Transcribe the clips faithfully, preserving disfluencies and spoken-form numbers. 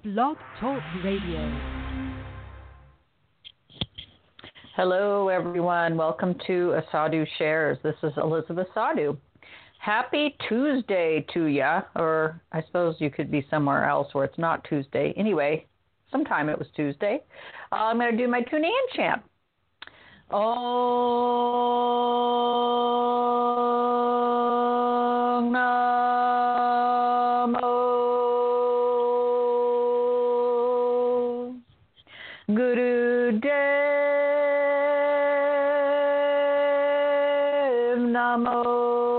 Blog Talk Radio. Hello, everyone. Welcome to Asadu Shares. This is Elizabeth Sadhu. Happy Tuesday to ya, or I suppose you could be somewhere else where it's not Tuesday. Anyway, sometime it was Tuesday. Uh, I'm going to do my Tune In chant. Om Namo Gurudev Namo.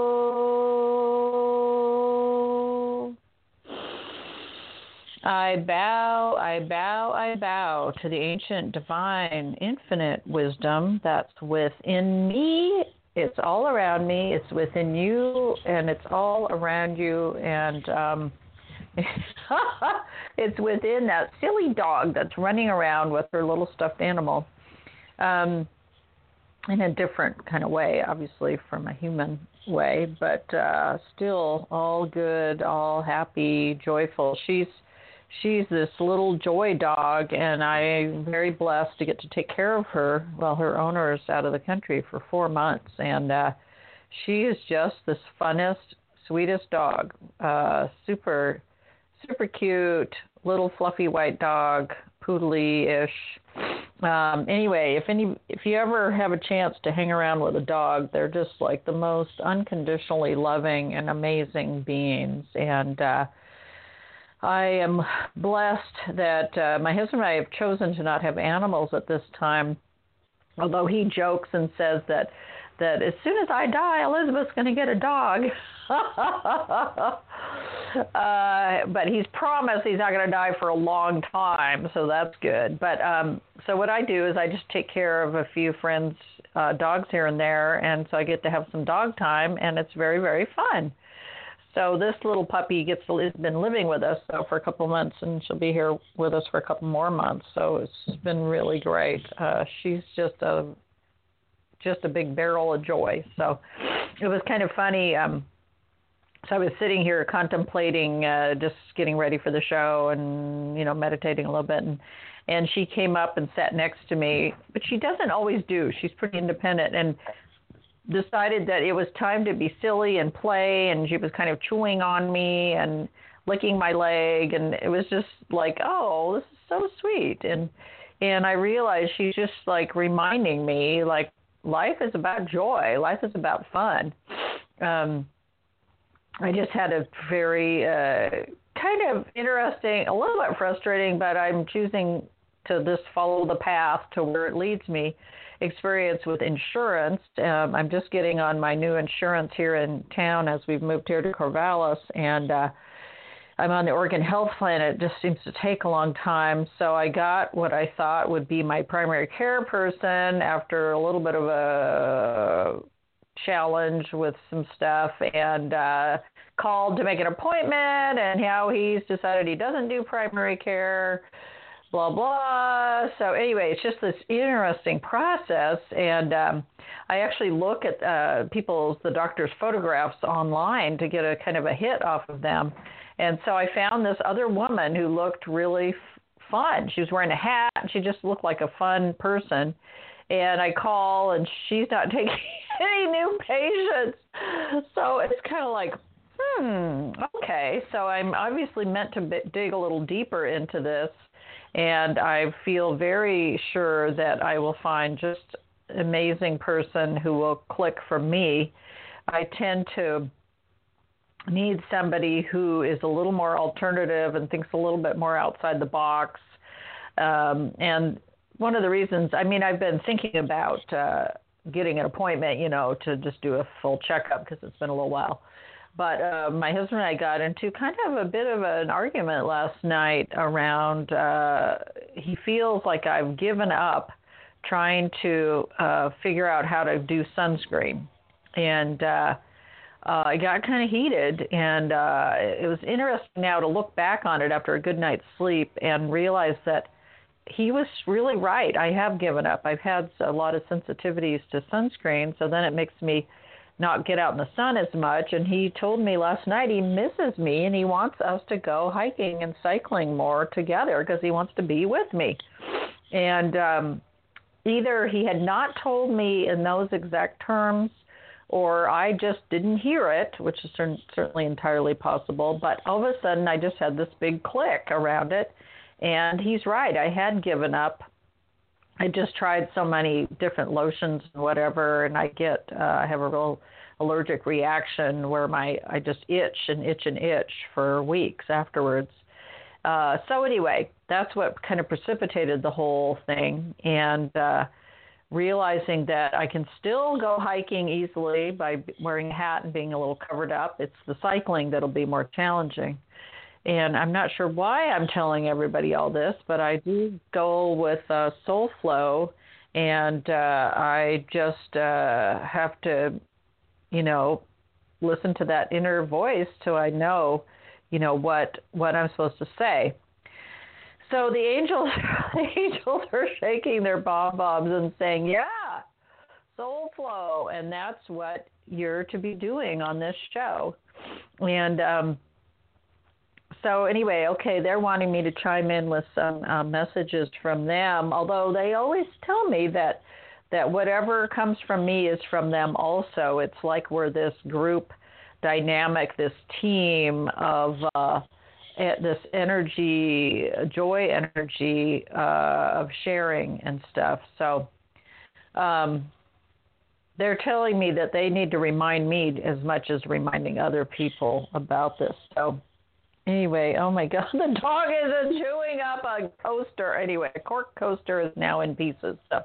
I bow, I bow, I bow to the ancient, divine, infinite wisdom that's within me. It's all around me. It's within you, and it's all around you. And um, it's within that silly dog that's running around with her little stuffed animal um, in a different kind of way, obviously from a human way, but uh, still all good, all happy, joyful. She's She's this little joy dog, and I'm very blessed to get to take care of her while her owner is out of the country for four months. And uh, she is just this funnest, sweetest dog. Uh, super, super cute, little fluffy white dog, poodly-ish. Um, anyway, if any, if you ever have a chance to hang around with a dog, they're just like the most unconditionally loving and amazing beings. And uh, I am blessed that uh, my husband and I have chosen to not have animals at this time, although he jokes and says that, that as soon as I die, Elizabeth's going to get a dog. uh, but he's promised he's not going to die for a long time, so that's good. But um, so what I do is I just take care of a few friends' uh, dogs here and there, and so I get to have some dog time, and it's very, very fun. So this little puppy gets to, has been living with us so for a couple months, and she'll be here with us for a couple more months. So it's been really great. Uh, she's just a just a big barrel of joy. So it was kind of funny. Um, so I was sitting here contemplating, uh, just getting ready for the show, and you know, meditating a little bit, and and she came up and sat next to me. But she doesn't always do. She's pretty independent, and decided that it was time to be silly and play, and she was kind of chewing on me and licking my leg, and it was just like, oh, this is so sweet. And and I realized she's just like reminding me, like, life is about joy, life is about fun. um I just had a very uh kind of interesting, a little bit frustrating, but I'm choosing to just follow the path to where it leads me, experience with insurance. Um, I'm just getting on my new insurance here in town as we've moved here to Corvallis, and uh, I'm on the Oregon Health Plan. It just seems to take a long time. So I got what I thought would be my primary care person after a little bit of a challenge with some stuff, and uh, called to make an appointment, and how he's decided he doesn't do primary care, blah, blah. So anyway, it's just this interesting process. And um, I actually look at uh, people's, the doctor's photographs online to get a kind of a hit off of them. And so I found this other woman who looked really f- fun. She was wearing a hat, and she just looked like a fun person. And I call, and she's not taking any new patients. So it's kind of like, hmm, okay. So I'm obviously meant to b- dig a little deeper into this. And I feel very sure that I will find just an amazing person who will click for me. I tend to need somebody who is a little more alternative and thinks a little bit more outside the box. Um, and one of the reasons, I mean, I've been thinking about uh, getting an appointment, you know, to just do a full checkup because it's been a little while. But uh, my husband and I got into kind of a bit of an argument last night around, uh, he feels like I've given up trying to uh, figure out how to do sunscreen. And uh, uh, I got kind of heated, and uh, it was interesting now to look back on it after a good night's sleep and realize that he was really right. I have given up. I've had a lot of sensitivities to sunscreen, so then it makes me not get out in the sun as much. And he told me last night he misses me and he wants us to go hiking and cycling more together because he wants to be with me. And um, either he had not told me in those exact terms, or I just didn't hear it, which is certainly entirely possible. But all of a sudden, I just had this big click around it. And he's right. I had given up. I just tried so many different lotions and whatever, and I get, uh, I have a real allergic reaction where my I just itch and itch and itch for weeks afterwards. Uh, so anyway, that's what kind of precipitated the whole thing. And uh, realizing that I can still go hiking easily by wearing a hat and being a little covered up. It's the cycling that'll be more challenging. And I'm not sure why I'm telling everybody all this, but I do go with uh, SoulFlow, and uh, I just uh, have to, you know, listen to that inner voice till I know, you know, what what I'm supposed to say. So the angels, the angels are shaking their bomb bombs and saying, yeah, SoulFlow, and that's what you're to be doing on this show. And um, so anyway, okay, they're wanting me to chime in with some uh, messages from them, although they always tell me that that whatever comes from me is from them also. It's like we're this group dynamic, this team of uh, this energy, joy energy uh, of sharing and stuff. So um, they're telling me that they need to remind me as much as reminding other people about this. So anyway, oh my God, the dog is chewing up a coaster. Anyway, a cork coaster is now in pieces. So,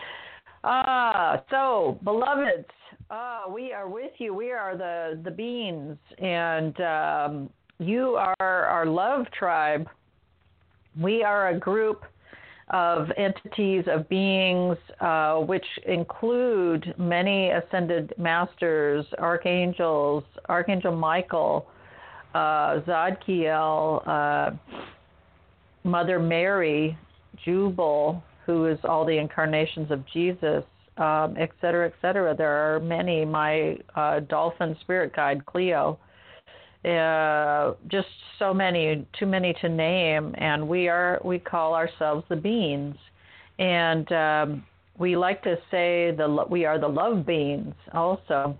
uh, so beloveds, uh, we are with you. We are the, the beans, and um, you are our love tribe. We are a group of entities, of beings, uh, which include many ascended masters, archangels, Archangel Michael, uh, Zadkiel, uh, Mother Mary, Jubal, who is all the incarnations of Jesus, um, et cetera, et cetera. There are many. My uh, dolphin spirit guide, Cleo. Uh, just so many, too many to name, and we are we call ourselves the beings, and um, we like to say the we are the love beings also,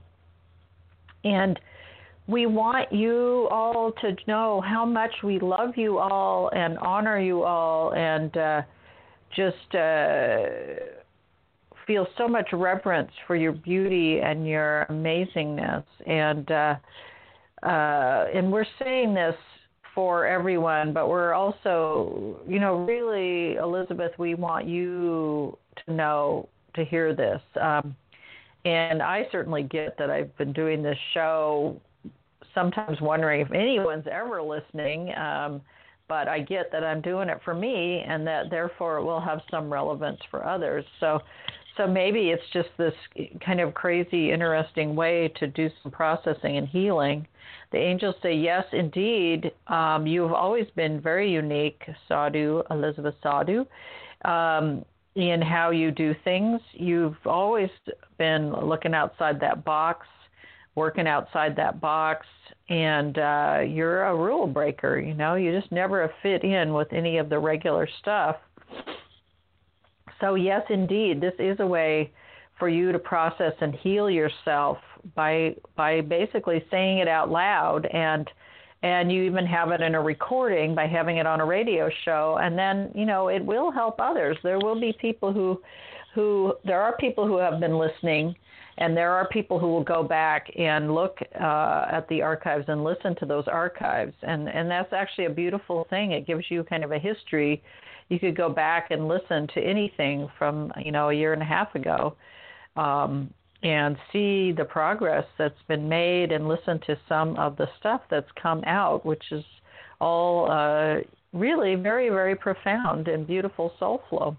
and we want you all to know how much we love you all and honor you all, and uh, just uh, feel so much reverence for your beauty and your amazingness, and. Uh, Uh, and we're saying this for everyone, but we're also, you know, really, Elizabeth, we want you to know, to hear this. Um, and I certainly get that I've been doing this show, sometimes wondering if anyone's ever listening, um, but I get that I'm doing it for me and that therefore it will have some relevance for others. So So maybe it's just this kind of crazy, interesting way to do some processing and healing. The angels say, yes, indeed, um, you've always been very unique, Sadhu, Elizabeth Sadhu, um, in how you do things. You've always been looking outside that box, working outside that box, and uh, you're a rule breaker, you know. You just never fit in with any of the regular stuff. So yes, indeed, this is a way for you to process and heal yourself by by basically saying it out loud, and and you even have it in a recording by having it on a radio show, and then, you know, it will help others. There will be people who who there are people who have been listening, and there are people who will go back and look uh, at the archives and listen to those archives, and and that's actually a beautiful thing. It gives you kind of a history. You could go back and listen to anything from, you know, a year and a half ago, um, and see the progress that's been made, and listen to some of the stuff that's come out, which is all uh, really very, very profound and beautiful soul flow.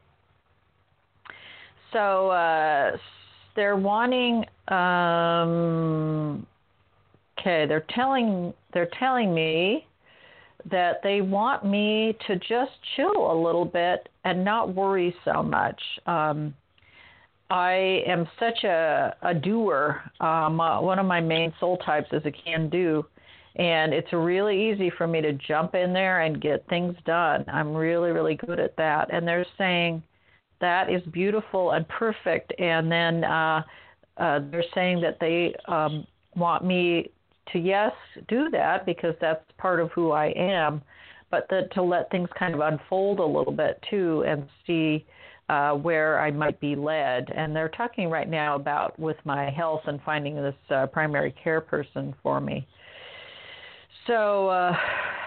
So uh, they're wanting, um, okay, they're telling, they're telling me that they want me to just chill a little bit and not worry so much. Um, I am such a, a doer. Um, uh, one of my main soul types is a can-do, and it's really easy for me to jump in there and get things done. I'm really, really good at that. And they're saying that is beautiful and perfect. And then uh, uh, they're saying that they um, want me to, yes, do that because that's part of who I am, but the, to let things kind of unfold a little bit too and see uh, where I might be led. And they're talking right now about with my health and finding this uh, primary care person for me. So uh,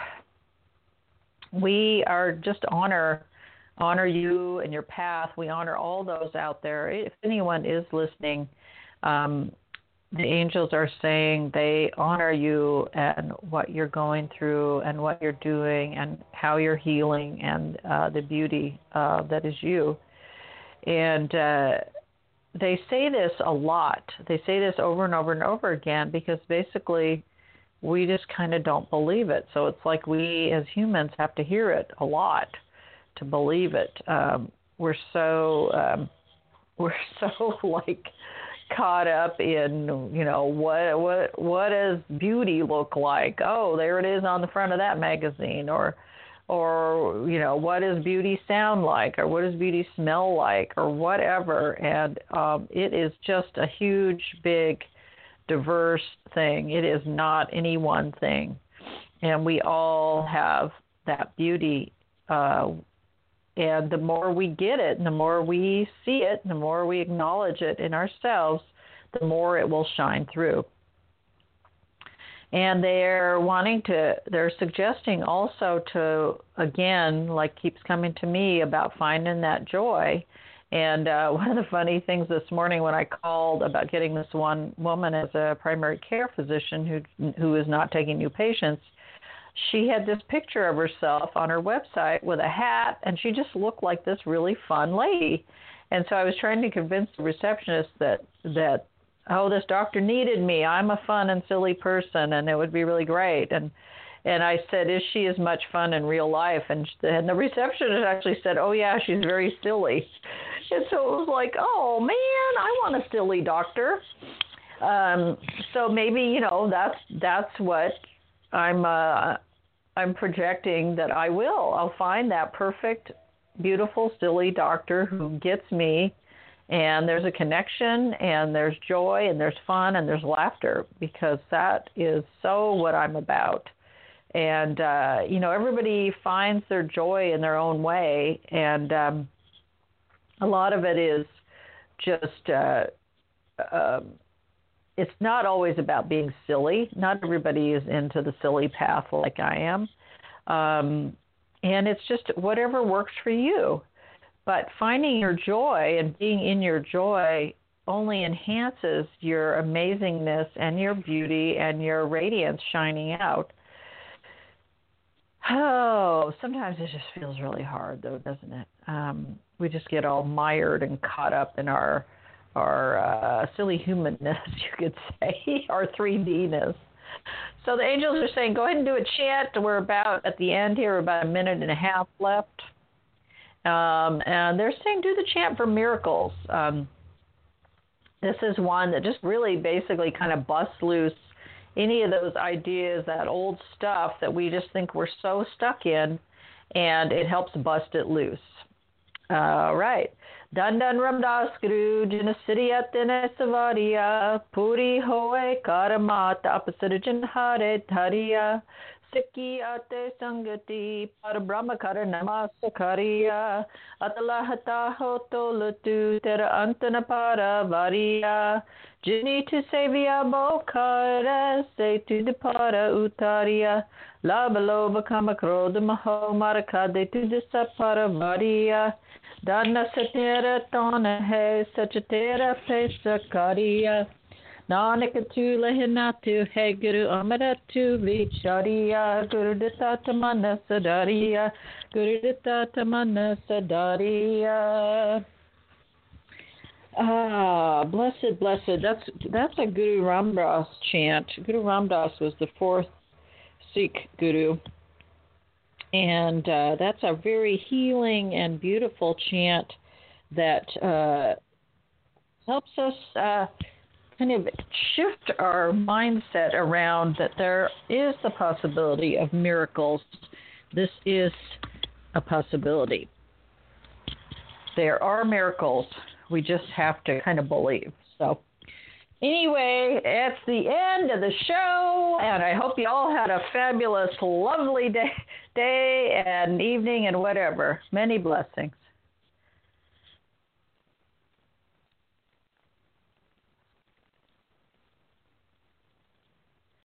we are just honor honor you and your path. We honor all those out there. If anyone is listening, um, the angels are saying they honor you and what you're going through and what you're doing and how you're healing and uh, the beauty uh, that is you. And uh, they say this a lot. They say this over and over and over again because basically we just kind of don't believe it. So it's like we as humans have to hear it a lot to believe it. Um, we're so um, we're so like caught up in, you know, what what what does beauty look like? Oh, there it is on the front of that magazine, or or you know, what does beauty sound like, or what does beauty smell like, or whatever. And um, it is just a huge, big, diverse thing. It is not any one thing, and we all have that beauty. Uh, And the more we get it, and the more we see it, and the more we acknowledge it in ourselves, the more it will shine through. And they're wanting to, they're suggesting also to, again, like keeps coming to me about finding that joy. And uh, one of the funny things this morning when I called about getting this one woman as a primary care physician who who is not taking new patients, she had this picture of herself on her website with a hat, and she just looked like this really fun lady. And so I was trying to convince the receptionist that, that oh, this doctor needed me. I'm a fun and silly person, and it would be really great. And and I said, is she as much fun in real life? And, and the receptionist actually said, oh, yeah, she's very silly. And so it was like, oh, man, I want a silly doctor. Um, so maybe, you know, that's that's what I'm uh, I'm projecting that I will. I'll find that perfect, beautiful, silly doctor who gets me, and there's a connection, and there's joy, and there's fun, and there's laughter, because that is so what I'm about. And, uh, you know, everybody finds their joy in their own way, and um, a lot of it is just... Uh, uh, It's not always about being silly. Not everybody is into the silly path like I am. Um, and it's just whatever works for you. But finding your joy and being in your joy only enhances your amazingness and your beauty and your radiance shining out. Oh, sometimes it just feels really hard, though, doesn't it? Um, we just get all mired and caught up in our our uh, silly humanness, you could say, our three D-ness. So the angels are saying, go ahead and do a chant. We're about at the end here, about a minute and a half left. Um, and they're saying, do the chant for miracles. Um, this is one that just really basically kind of busts loose any of those ideas, that old stuff that we just think we're so stuck in, and it helps bust it loose. All right. Dandan Ramdas Guru Jinasidiya Tene Savariya Puri Hoe Karamata Apasarajan Hare Dhariya Sikhi Ate Sangati Parabrahma Karanama Sakariya Atalahata Hotolatu Tera Antana Paravariya Jini to Savia Bokara Se to the Para Utariya Labaloba Kamakroda Maho Marakade to the Saparavariya Dana Satera Tona He Sachatera Pesa Kariya Nanakatula Hinatu He Guru Amaratu Vichariya Guru Ditatamana Sadariya Guru Ditatamana Sadariya. Ah, blessed, blessed. That's that's a Guru Ramdas chant. Guru Ramdas was the fourth Sikh Guru. And uh, that's a very healing and beautiful chant that uh, helps us uh, kind of shift our mindset around that there is the possibility of miracles. This is a possibility. There are miracles. We just have to kind of believe. So anyway, it's the end of the show, and I hope you all had a fabulous, lovely day, day and evening and whatever. Many blessings.